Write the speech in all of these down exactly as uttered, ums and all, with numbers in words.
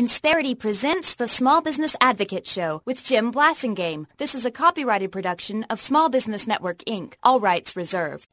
Insperity presents the Small Business Advocate Show with Jim Blasingame. This is a copyrighted production of Small Business Network, Incorporated. All rights reserved.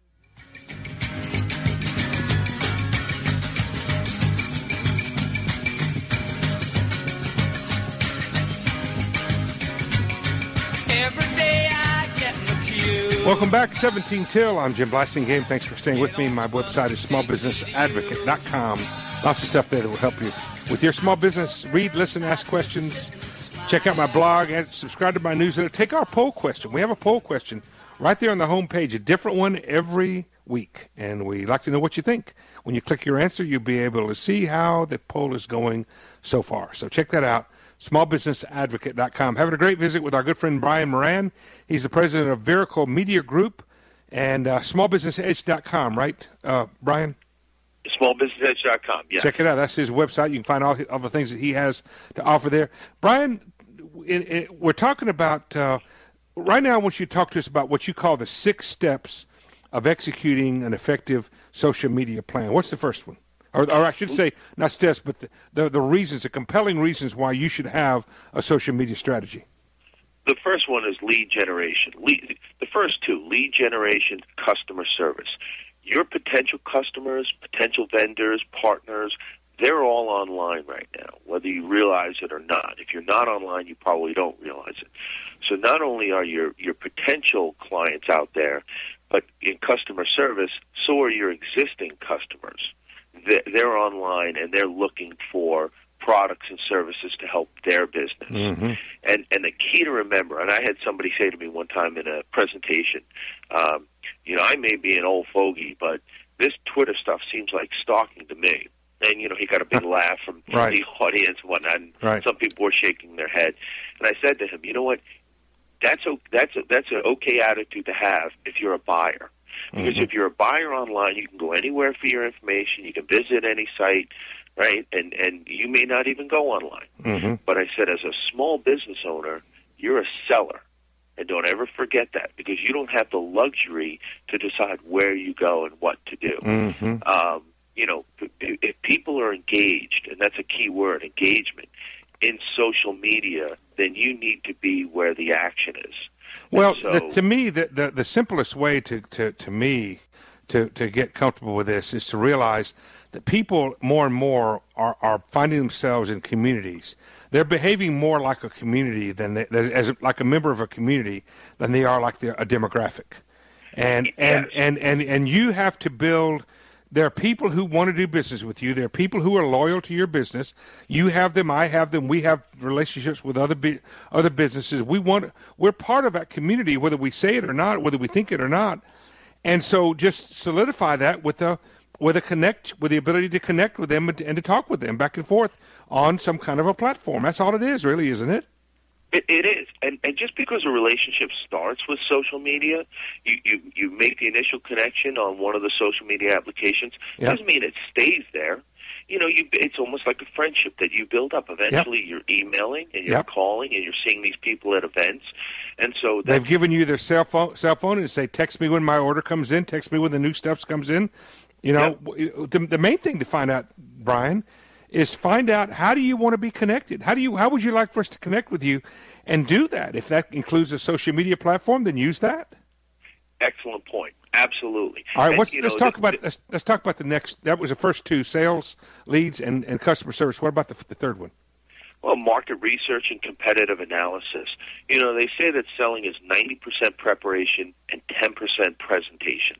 Every day I get in the queue. Welcome back, seventeen till. I'm Jim Blasingame. Thanks for staying with me. My website is small business advocate dot com. Lots of stuff there that will help you with your small business. Read, listen, ask questions. Check out my blog and subscribe to my newsletter. Take our poll question. We have a poll question right there on the home page, a different one every week. And we like to know what you think. When you click your answer, you'll be able to see how the poll is going so far. So check that out. small business advocate dot com. Having a great visit with our good friend Brian Moran. He's the president of Veracle Media Group and uh, small business edge dot com, right, uh, Brian? small business edge dot com, yeah. Check it out. That's his website. You can find all, all the things that he has to offer there. Brian, it, it, we're talking about, uh, right now I want you to talk to us about what you call the six steps of executing an effective social media plan. What's the first one? Or, or I should say, not steps, but the, the, the reasons, the compelling reasons why you should have a social media strategy. The first one is lead generation. Lead, the first two, lead generation, customer service. Your potential customers, potential vendors, partners, they're all online right now, whether you realize it or not. If you're not online, you probably don't realize it. So not only are your, your potential clients out there, but in customer service, so are your existing customers. They're online and they're looking for products and services to help their business. Mm-hmm. And and the key to remember, and I had somebody say to me one time in a presentation, um, you know, I may be an old fogey, but this Twitter stuff seems like stalking to me. And, you know, he got a big laugh from right. the audience and whatnot, and right. some people were shaking their head. And I said to him, you know what, that's a, that's a, that's an okay attitude to have if you're a buyer. Because mm-hmm. if you're a buyer online, you can go anywhere for your information. You can visit any site, right? And and you may not even go online. Mm-hmm. But I said, as a small business owner, you're a seller. And don't ever forget that, because you don't have the luxury to decide where you go and what to do. Mm-hmm. Um, you know, if people are engaged, and that's a key word, engagement, in social media, then you need to be where the action is. Well, so, the, to me, the, the the simplest way to, to, to me to, to get comfortable with this is to realize that people more and more are, are finding themselves in communities. They're behaving more like a community than they, as like a member of a community than they are like the, a demographic. And, yes. and, and, and, and you have to build. There are people who want to do business with you. There are people who are loyal to your business. You have them. I have them. We have relationships with other bu- other businesses. We want. We're part of that community, whether we say it or not, whether we think it or not. And so, just solidify that with a with a connect, with the ability to connect with them and to, and to talk with them back and forth on some kind of a platform. That's all it is, really, isn't it? It, it is, and, and just because a relationship starts with social media, you, you, you make the initial connection on one of the social media applications, yep. doesn't mean it stays there. You know, you, it's almost like a friendship that you build up. Eventually, yep. you're emailing and you're yep. calling and you're seeing these people at events, and so they've given you their cell phone, cell phone, and say, "Text me when my order comes in. Text me when the new stuff comes in." You know, yep. the, the main thing to find out, Brian, is find out how do you want to be connected? How do you? How would you like for us to connect with you? And do that. If that includes a social media platform, then use that. Excellent point. Absolutely. All right. And, What's, let's know, talk the, about the, let's, let's talk about the next. That was the first two: sales, leads, and, and customer service. What about the, the third one? Well, market research and competitive analysis. You know, they say that selling is ninety percent preparation and ten percent presentation.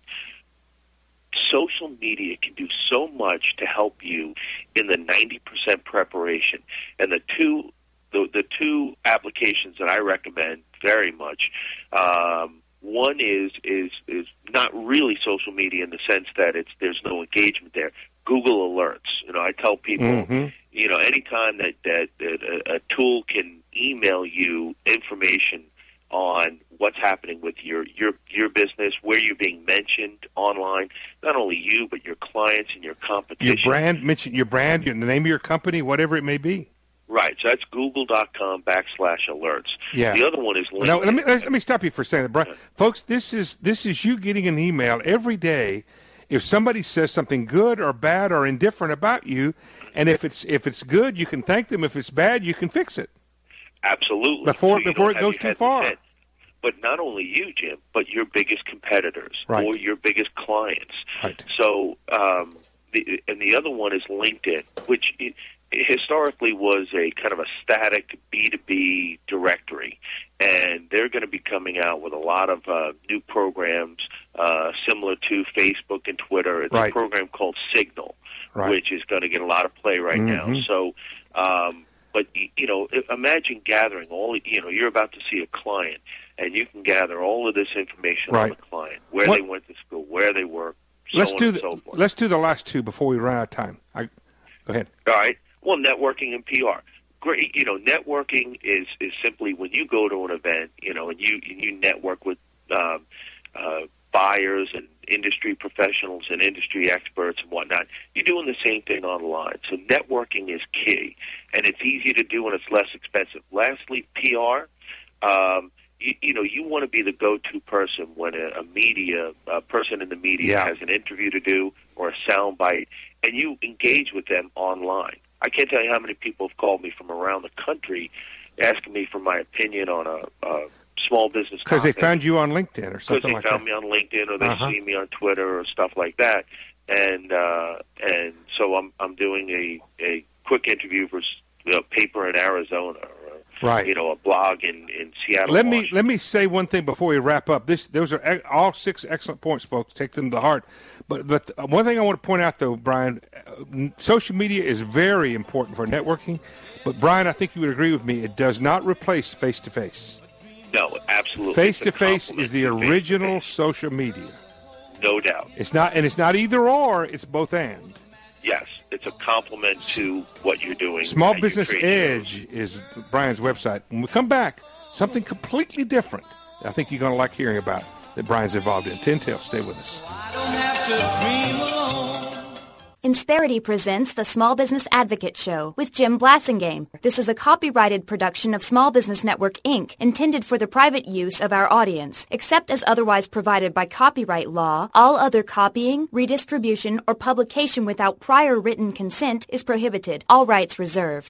Social media can do so much to help you in the ninety percent preparation. And the two the, the two applications that I recommend very much, um, one is, is is not really social media in the sense that it's there's no engagement there. Google Alerts. You know, I tell people, mm-hmm. you know, anytime that, that, that a, a tool can email you information on what's happening with your, your your business, where you're being mentioned online, not only you, but your clients and your competition. Your brand, mention your brand, your, the name of your company, whatever it may be. Right, so that's google.com backslash alerts. Yeah. The other one is LinkedIn. Now, let me let me stop you for a second, Brian. Folks, this is this is you getting an email every day if somebody says something good or bad or indifferent about you, and if it's if it's good, you can thank them. If it's bad, you can fix it. Absolutely. Before so before it goes too far. Said, but not only you, Jim, but your biggest competitors right. or your biggest clients. Right. So, um, the, and the other one is LinkedIn, which it, historically was a kind of a static B two B directory. And they're going to be coming out with a lot of uh, new programs uh, similar to Facebook and Twitter. It's right. a program called Signal, right. which is going to get a lot of play right mm-hmm. now. So, um, but, you know, imagine gathering all, you know, you're about to see a client, and you can gather all of this information right. on the client, where what? they went to school, where they work, so let's on do and the, so forth. Let's do the last two before we run out of time. I, go ahead. All right. Well, networking and P R. Great. You know, networking is, is simply when you go to an event, you know, and you and you network with um, uh, buyers and industry professionals and industry experts and whatnot. You're doing the same thing online. So networking is key, and it's easy to do and it's less expensive. Lastly, P R. Um, you, you know, you want to be the go-to person when a, a media a person in the media yeah. has an interview to do or a soundbite, and you engage with them online. I can't tell you how many people have called me from around the country asking me for my opinion on a, a small business because they topic. found you on LinkedIn or something like that. Because they found me on LinkedIn or they uh-huh. see me on Twitter or stuff like that, and uh, and so I'm I'm doing a, a quick interview for a paper in Arizona, or right. you know, a blog in, in Seattle. Let me Washington. let me say one thing before we wrap up. This those are ex- all six excellent points, folks. Take them to heart. But but one thing I want to point out though, Brian, uh, social media is very important for networking. But Brian, I think you would agree with me. It does not replace face to face. No, absolutely. Face to face is the original face-to-face. social media. No doubt. It's not, and it's not either or. It's both and. Yes, it's a complement to what you're doing. Small at your Business trade Edge shows. is Brian's website. When we come back, something completely different I think you're going to like hearing about that Brian's involved in. Tintel, stay with us. I don't have to dream alone. Insperity presents the Small Business Advocate Show with Jim Blasingame. This is a copyrighted production of Small Business Network, Incorporated, intended for the private use of our audience. Except as otherwise provided by copyright law, all other copying, redistribution, or publication without prior written consent is prohibited. All rights reserved.